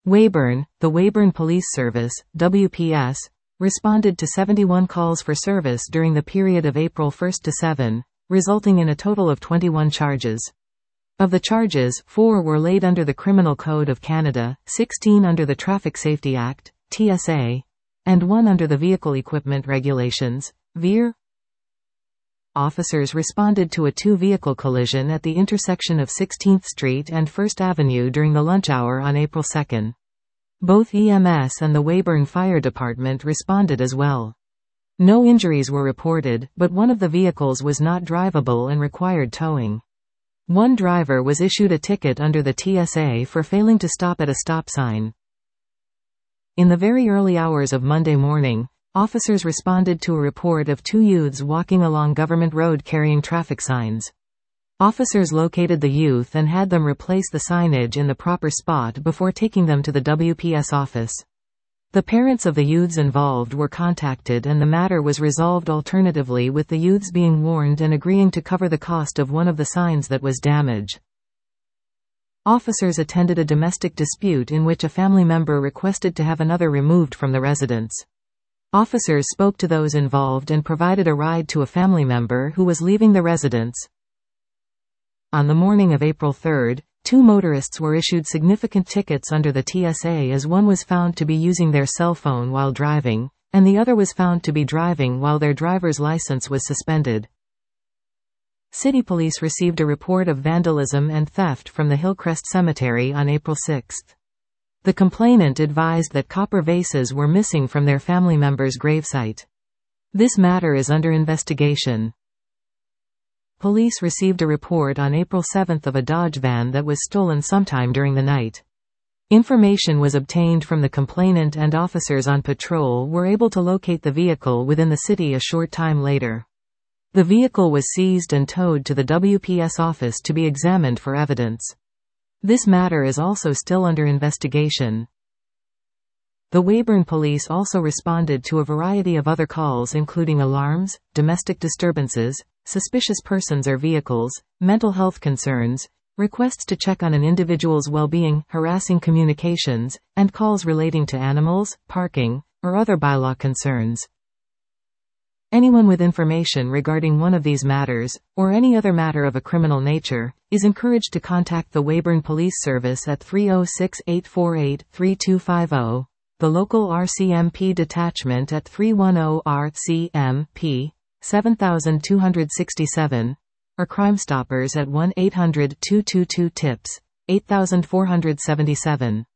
Weyburn, the Weyburn Police Service, WPS, responded to 71 calls for service during the period of April 1 to 7, resulting in a total of 21 charges. Of the charges, 4 were laid under the Criminal Code of Canada, 16 under the Traffic Safety Act, TSA, and 1 under the Vehicle Equipment Regulations, VER. Officers responded to a two-vehicle collision at the intersection of 16th Street and 1st Avenue during the lunch hour on April 2. Both EMS and the Weyburn Fire Department responded as well. No injuries were reported, but one of the vehicles was not drivable and required towing. One driver was issued a ticket under the TSA for failing to stop at a stop sign. In the very early hours of Monday morning, officers responded to a report of 2 youths walking along Government Road carrying traffic signs. Officers located the youth and had them replace the signage in the proper spot before taking them to the WPS office. The parents of the youths involved were contacted and the matter was resolved alternatively, with the youths being warned and agreeing to cover the cost of one of the signs that was damaged. Officers attended a domestic dispute in which a family member requested to have another removed from the residence. Officers spoke to those involved and provided a ride to a family member who was leaving the residence. On the morning of April 3, 2 motorists were issued significant tickets under the TSA as one was found to be using their cell phone while driving, and the other was found to be driving while their driver's license was suspended. City Police received a report of vandalism and theft from the Hillcrest Cemetery on April 6. The complainant advised that copper vases were missing from their family member's gravesite. This matter is under investigation. Police received a report on April 7 of a Dodge van that was stolen sometime during the night. Information was obtained from the complainant and officers on patrol were able to locate the vehicle within the city a short time later. The vehicle was seized and towed to the WPS office to be examined for evidence. This matter is also still under investigation. The Weyburn Police also responded to a variety of other calls including alarms, domestic disturbances, suspicious persons or vehicles, mental health concerns, requests to check on an individual's well-being, harassing communications, and calls relating to animals, parking, or other bylaw concerns. Anyone with information regarding one of these matters, or any other matter of a criminal nature, is encouraged to contact the Weyburn Police Service at 306-848-3250, the local RCMP detachment at 310-RCMP, 7267, or Crime Stoppers at 1-800-222-TIPS, 8477.